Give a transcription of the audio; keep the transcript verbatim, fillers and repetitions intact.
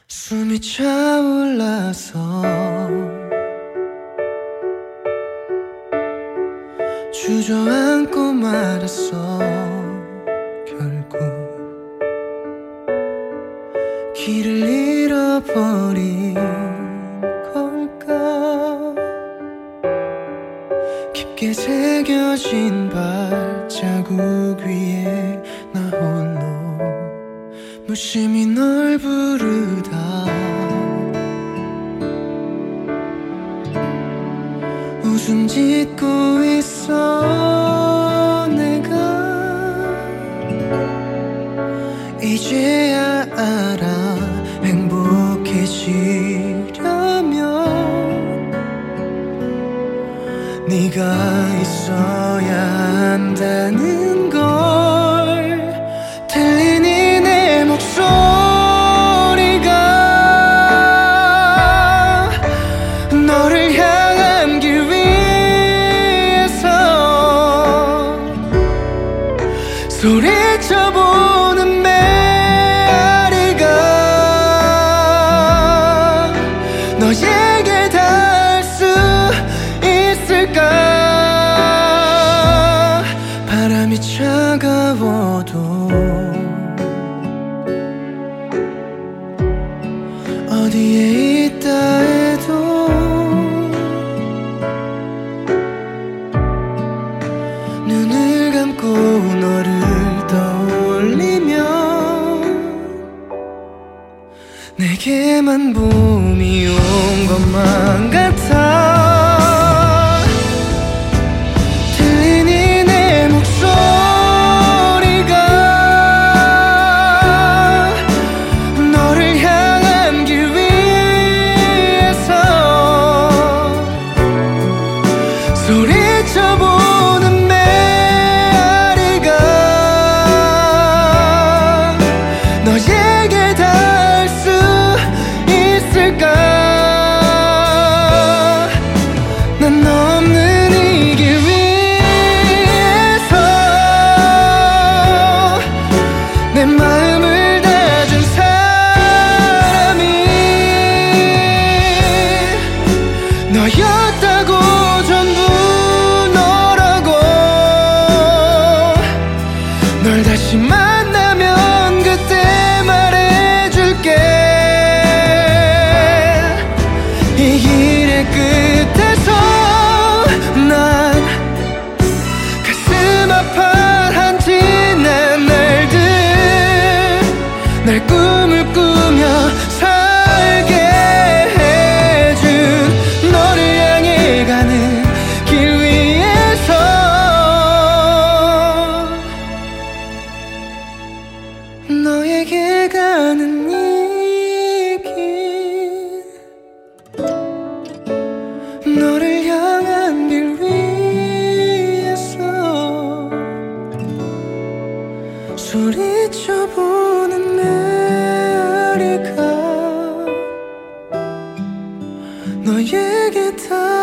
숨이 차올라서 주저앉고 말았어. 결국 길을 잃어버린 걸까. 깊게 새겨진 발자국 위에 나 홀로 무심히 널 부르다 웃음 짓고 있어. 내가 이제야 알아. 행복해지려면 네가 있어야 한다는 걸. 들리니 내 목소리가 너를 향한 길 위에서 소리쳐보는 메아리가 너에게 닿을 수 있을까. 바람이 차가워도 어디에 있다 해도 눈을 감고 너를 떠올리면 내게만 봄이 온 것만 같아. 들리니 내 목소리가 너를 향한 길 위에서 소리쳐보는 메아리가 너에게 닿을 수 있을까. 난 너 없는 이 길 위에서 내 마음을 다준 사람이 너였다고. 전부 너라고. 널 다시 만나면 그때 말해줄게. 이 길의 끝에서 난 가슴 아파한 지난 날들 날 꿈을 꾸며 살게 해준 너를 향해 가는 길 위에서 너에게 가는 이 길 너를 향한 길 위에서 소리쳐보는 메아리가 너에게 다